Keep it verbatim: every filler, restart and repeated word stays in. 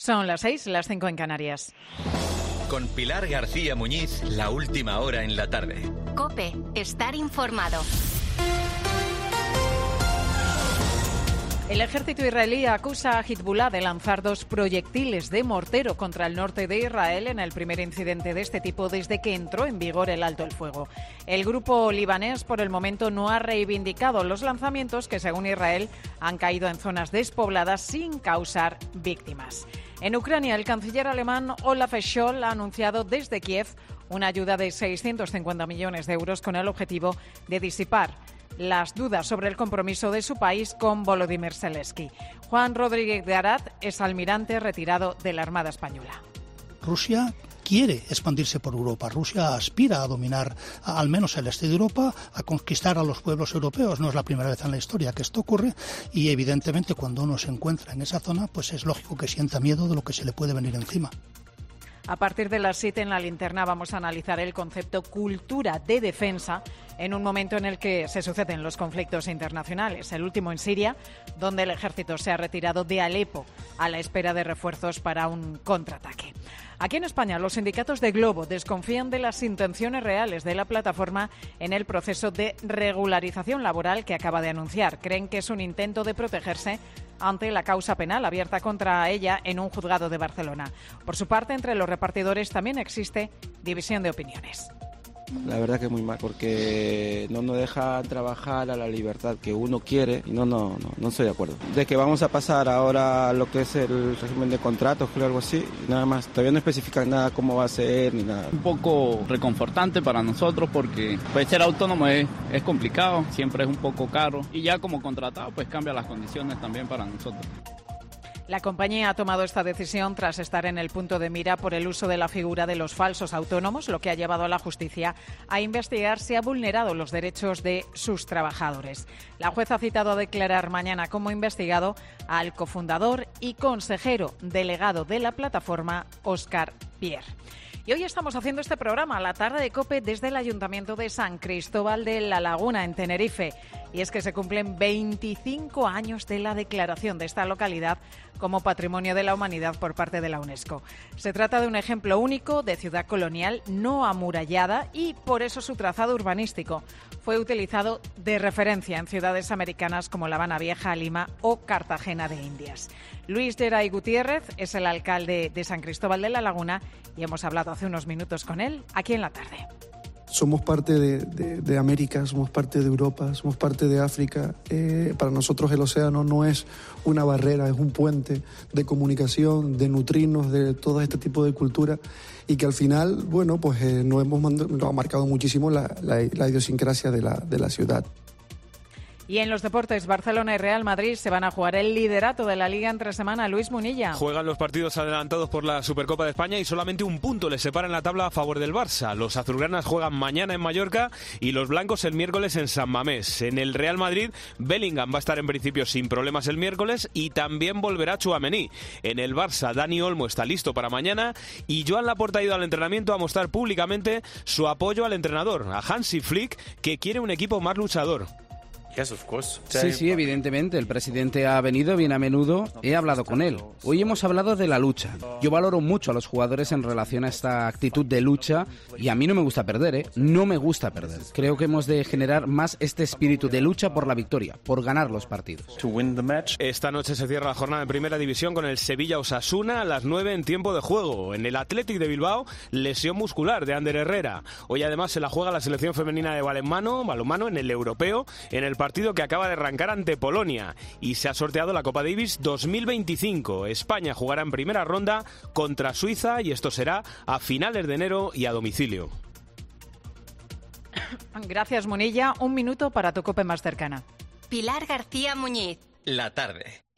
Son las seis, las cinco en Canarias. Con Pilar García Muñiz, la última hora en la tarde. COPE, estar informado. El ejército israelí acusa a Hezbollah de lanzar dos proyectiles de mortero contra el norte de Israel en el primer incidente de este tipo desde que entró en vigor el alto el fuego. El grupo libanés por el momento no ha reivindicado los lanzamientos que, según Israel, han caído en zonas despobladas sin causar víctimas. En Ucrania, el canciller alemán Olaf Scholz ha anunciado desde Kiev una ayuda de seiscientos cincuenta millones de euros con el objetivo de disipar las dudas sobre el compromiso de su país con Volodymyr Zelensky. Juan Rodríguez de Arat es almirante retirado de la Armada Española. Rusia quiere expandirse por Europa. Rusia aspira a dominar a, al menos el este de Europa, a conquistar a los pueblos europeos. No es la primera vez en la historia que esto ocurre y evidentemente cuando uno se encuentra en esa zona, pues es lógico que sienta miedo de lo que se le puede venir encima. A partir de las siete en la linterna vamos a analizar el concepto cultura de defensa en un momento en el que se suceden los conflictos internacionales. El último en Siria, donde el ejército se ha retirado de Alepo a la espera de refuerzos para un contraataque. Aquí en España, los sindicatos de Globo desconfían de las intenciones reales de la plataforma en el proceso de regularización laboral que acaba de anunciar. Creen que es un intento de protegerse ante la causa penal abierta contra ella en un juzgado de Barcelona. Por su parte, entre los repartidores también existe división de opiniones. La verdad que muy mal, porque no nos deja trabajar a la libertad que uno quiere y no, no, no, no estoy de acuerdo. De que vamos a pasar ahora a lo que es el régimen de contratos, creo algo así, nada más. Todavía no especifican nada cómo va a ser ni nada. Un poco reconfortante para nosotros porque pues, ser autónomo es, es complicado, siempre es un poco caro y ya como contratado pues cambia las condiciones también para nosotros. La compañía ha tomado esta decisión tras estar en el punto de mira por el uso de la figura de los falsos autónomos, lo que ha llevado a la justicia a investigar si ha vulnerado los derechos de sus trabajadores. La jueza ha citado a declarar mañana como investigado al cofundador y consejero delegado de la plataforma, Óscar Pierre. Y hoy estamos haciendo este programa, La Tarde de COPE, desde el Ayuntamiento de San Cristóbal de la Laguna, en Tenerife. Y es que se cumplen veinticinco años de la declaración de esta localidad como Patrimonio de la Humanidad por parte de la UNESCO. Se trata de un ejemplo único de ciudad colonial no amurallada y por eso su trazado urbanístico fue utilizado de referencia en ciudades americanas como La Habana Vieja, Lima o Cartagena de Indias. Luis Geray Gutiérrez es el alcalde de San Cristóbal de la Laguna y hemos hablado hace unos minutos con él aquí en La Tarde. Somos parte de, de, de América, somos parte de Europa, somos parte de África. Eh, para nosotros el océano no es una barrera, es un puente de comunicación, de nutrirnos de todo este tipo de cultura y que al final, bueno, pues eh, nos hemos mand- nos ha marcado muchísimo la, la, la idiosincrasia de la, de la ciudad. Y en los deportes, Barcelona y Real Madrid se van a jugar el liderato de la Liga entre semana. Luis Munilla. Juegan los partidos adelantados por la Supercopa de España y solamente un punto les separa en la tabla a favor del Barça. Los azulgranas juegan mañana en Mallorca y los blancos el miércoles en San Mamés. En el Real Madrid, Bellingham va a estar en principio sin problemas el miércoles y también volverá Tchouaméni. En el Barça, Dani Olmo está listo para mañana y Joan Laporta ha ido al entrenamiento a mostrar públicamente su apoyo al entrenador, a Hansi Flick, que quiere un equipo más luchador. Sí, sí, evidentemente. El presidente ha venido bien a menudo. He hablado con él. Hoy hemos hablado de la lucha. Yo valoro mucho a los jugadores en relación a esta actitud de lucha y a mí no me gusta perder, ¿eh? No me gusta perder. Creo que hemos de generar más este espíritu de lucha por la victoria, por ganar los partidos. Esta noche se cierra la jornada en Primera División con el Sevilla-Osasuna a las nueve en tiempo de juego. En el Athletic de Bilbao, lesión muscular de Ander Herrera. Hoy además se la juega la selección femenina de balonmano, balonmano en el europeo, en el partido que acaba de arrancar ante Polonia y se ha sorteado la Copa Davis dos mil veinticinco. España jugará en primera ronda contra Suiza y esto será a finales de enero y a domicilio. Gracias, Munilla. Un minuto para tu COPE más cercana. Pilar García Muñiz. La Tarde.